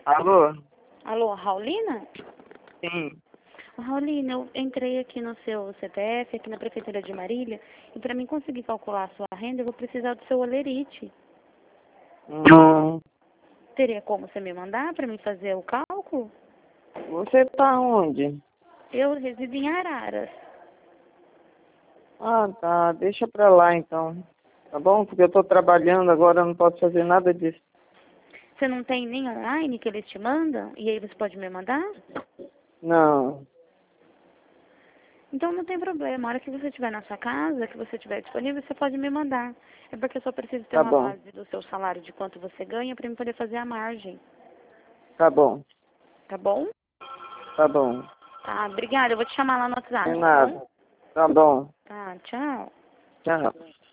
Alô? Alô, Raulina? Sim. Raulina, eu entrei aqui no seu CPF, aqui na Prefeitura de Marília, e para mim conseguir calcular a sua renda, eu vou precisar do seu olerite. Teria como você me mandar para mim fazer o cálculo? Você tá onde? Eu resido em Araras. Ah, tá. Deixa pra lá, então. Tá bom? Porque eu tô trabalhando agora, eu não posso fazer nada disso. Você não tem nem online que eles te mandam? E aí você pode me mandar? Não. Então não tem problema. A hora que você estiver na sua casa, que você estiver disponível, você pode me mandar. É porque eu só preciso ter Tá uma bom. base do seu salário, de quanto você ganha, para eu poder fazer a margem. Tá bom. Tá bom? Tá bom. Tá, obrigada. Eu vou te chamar lá no WhatsApp, Sem tá bom? nada. Tá bom. Tá, tchau. Tchau.